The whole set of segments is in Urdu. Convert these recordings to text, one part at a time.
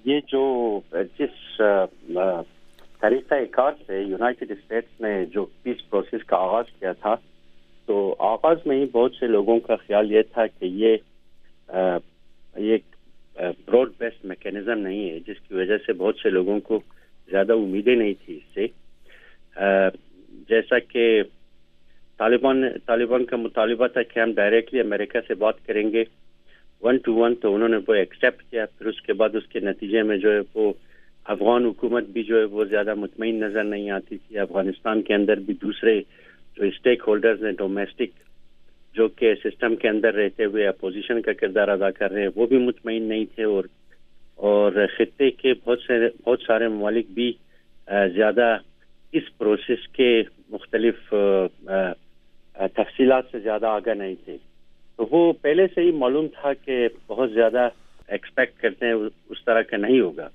یہ جو جس طریقہ کار سے یونائٹڈ اسٹیٹس نے جو پیس پروسیس کا آغاز کیا تھا، تو آغاز میں ہی بہت سے لوگوں کا خیال یہ تھا کہ یہ ایک براڈ بیسڈ میکینزم نہیں ہے، جس کی وجہ سے بہت سے لوگوں کو زیادہ امیدیں نہیں تھی اس سے. جیسا کہ طالبان کا مطالبہ تھا کہ ہم ڈائریکٹلی امریکہ سے بات کریں گے 1 to 1، تو انہوں نے وہ ایکسیپٹ کیا. پھر اس کے بعد اس کے نتیجے میں جو ہے وہ افغان حکومت بھی جو ہے وہ زیادہ مطمئن نظر نہیں آتی تھی. افغانستان کے اندر بھی دوسرے جو اسٹیک ہولڈرز ہیں ڈومیسٹک، جو کہ سسٹم کے اندر رہتے ہوئے اپوزیشن کا کردار ادا کر رہے ہیں، وہ بھی مطمئن نہیں تھے. اور خطے کے بہت سارے ممالک بھی زیادہ اس پروسیس کے مختلف تفصیلات سے زیادہ آگاہ نہیں تھے. تو وہ پہلے سے ہی معلوم تھا کہ بہت زیادہ ایکسپیکٹ کرتے ہیں اس طرح کا نہیں ہوگا.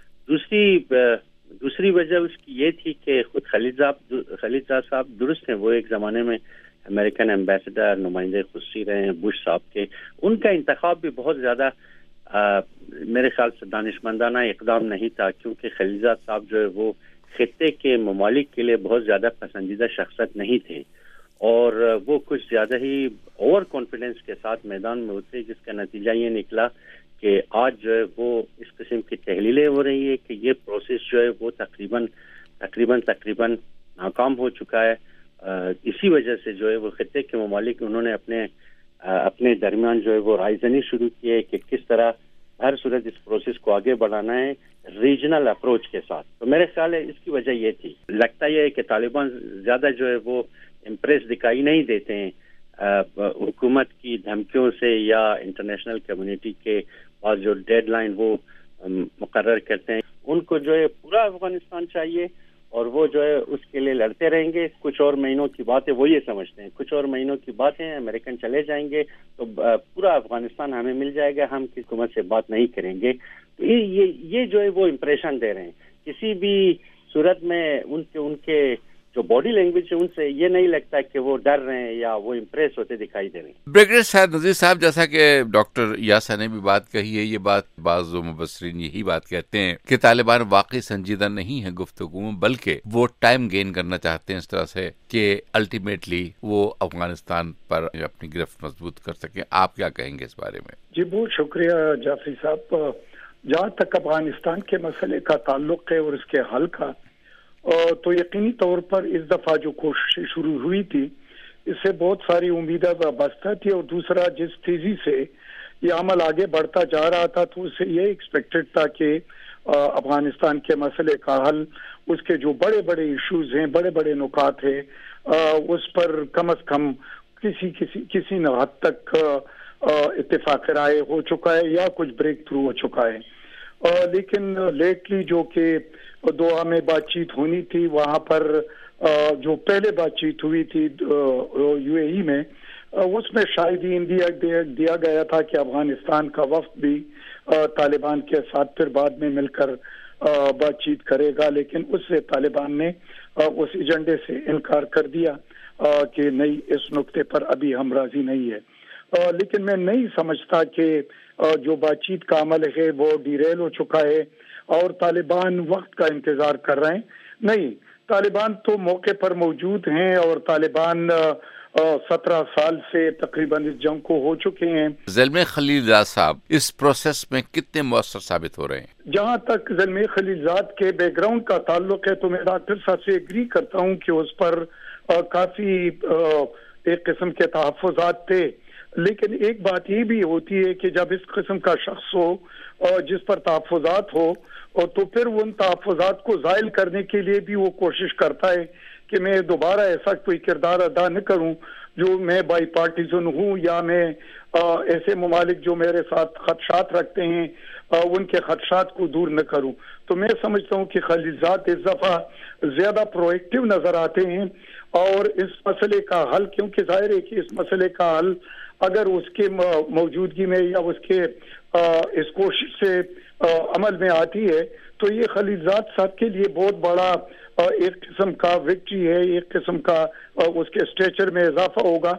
دوسری وجہ اس کی یہ تھی کہ خود خلیل زاد صاحب درست ہیں، وہ ایک زمانے میں امریکن ایمبیسڈر نمائندے خصوصی رہے ہیں بش صاحب کے. ان کا انتخاب بھی بہت زیادہ میرے خیال سے دانشمندانہ اقدام نہیں تھا، کیونکہ خلیل زاد صاحب جو ہے وہ خطے کے ممالک کے لیے بہت زیادہ پسندیدہ شخصیت نہیں تھے، اور وہ کچھ زیادہ ہی اوور کانفیڈنس کے ساتھ میدان میں اترے، جس کا نتیجہ یہ نکلا کہ آج جو ہے وہ اس قسم کی تحلیلیں ہو رہی ہے کہ یہ پروسیس جو ہے وہ تقریباً ناکام ہو چکا ہے. اسی وجہ سے جو ہے وہ خطے کے ممالک انہوں نے اپنے درمیان جو ہے وہ رائے زنی شروع کی ہے کہ کس طرح ہر صورت اس پروسیس کو آگے بڑھانا ہے ریجنل اپروچ کے ساتھ. تو میرے خیال ہے اس کی وجہ یہ تھی. لگتا یہ ہے کہ طالبان زیادہ جو ہے وہ امپریس دکھائی نہیں دیتے ہیں حکومت کی دھمکیوں سے یا انٹرنیشنل کمیونٹی کے پاس جو ڈیڈ لائن وہ مقرر کرتے ہیں. ان کو جو ہے پورا افغانستان چاہیے، اور وہ جو ہے اس کے لیے لڑتے رہیں گے. کچھ اور مہینوں کی بات ہے، وہ یہ سمجھتے ہیں کچھ اور مہینوں کی بات ہے، امریکن چلے جائیں گے تو پورا افغانستان ہمیں مل جائے گا، ہم کسی حکومت سے بات نہیں کریں گے. تو یہ جو ہے وہ امپریشن دے رہے ہیں. کسی بھی صورت میں ان کے جو باڈی لینگویج ہے ان سے یہ نہیں لگتا کہ وہ ڈر رہے ہیں یا وہ امپریس ہوتے دکھائی دے رہے ہیں. بریگیڈیئر صاحب نذیر صاحب، جیسا کہ ڈاکٹر یاسر نے بھی بات کہی ہے، یہ بات بعض مبصرین یہی بات کہتے ہیں کہ طالبان واقعی سنجیدہ نہیں ہے گفتگو میں، بلکہ وہ ٹائم گین کرنا چاہتے ہیں اس طرح سے کہ الٹیمیٹلی وہ افغانستان پر اپنی گرفت مضبوط کر سکیں. آپ کیا کہیں گے اس بارے میں؟ جی بہت شکریہ جعفری صاحب. جہاں تک افغانستان کے مسئلے کا تعلق ہے اور اس کے حل کا، تو یقینی طور پر اس دفعہ جو کوششیں شروع ہوئی تھی اس سے بہت ساری امیدیں وابستہ تھی، اور دوسرا جس تیزی سے یہ عمل آگے بڑھتا جا رہا تھا تو اس سے یہ ایکسپیکٹڈ تھا کہ افغانستان کے مسئلے کا حل، اس کے جو بڑے بڑے ایشوز ہیں، بڑے بڑے نکات ہیں، اس پر کم از کم کسی نہ حد تک اتفاق رائے ہو چکا ہے یا کچھ بریک تھرو ہو چکا ہے. لیکن لیٹلی جو کہ دوحہ میں بات چیت ہونی تھی، وہاں پر جو پہلے بات چیت ہوئی تھی یو اے ای میں، اس میں شاید ہی دیا گیا تھا کہ افغانستان کا وفد بھی طالبان کے ساتھ پھر بعد میں مل کر بات چیت کرے گا. لیکن اس سے طالبان نے اس ایجنڈے سے انکار کر دیا کہ نہیں، اس نقطے پر ابھی ہم راضی نہیں ہے. لیکن میں نہیں سمجھتا کہ جو بات چیت کا عمل ہے وہ ڈیریل ہو چکا ہے اور طالبان وقت کا انتظار کر رہے ہیں. نہیں، طالبان تو موقع پر موجود ہیں، اور طالبان 17 سال سے تقریباً اس جنگ کو ہو چکے ہیں. زلمے خلیل زاد صاحب اس پروسیس میں کتنے مؤثر ثابت ہو رہے ہیں؟ جہاں تک زلمے خلیل زاد کے بیک گراؤنڈ کا تعلق ہے تو میں ڈاکٹر صاحب سے ایگری کرتا ہوں کہ اس پر کافی ایک قسم کے تحفظات تھے. لیکن ایک بات یہ بھی ہوتی ہے کہ جب اس قسم کا شخص ہو اور جس پر تحفظات ہو، اور تو پھر ان تحفظات کو زائل کرنے کے لیے بھی وہ کوشش کرتا ہے کہ میں دوبارہ ایسا کوئی کردار ادا نہ کروں جو میں بائی پارٹیزن ہوں، یا میں ایسے ممالک جو میرے ساتھ خدشات رکھتے ہیں ان کے خدشات کو دور نہ کروں. تو میں سمجھتا ہوں کہ خلیل زاد اس دفعہ زیادہ پرو ایکٹیو نظر آتے ہیں، اور اس مسئلے کا حل، کیونکہ ظاہر ہے کہ اس مسئلے کا حل اگر اس کے موجودگی میں یا اس کے اس کوشش سے عمل میں آتی ہے تو یہ خلیل زاد صاحب کے لیے بہت بڑا ایک قسم کا وکٹری ہے، ایک قسم کا اس کے اسٹیچر میں اضافہ ہوگا.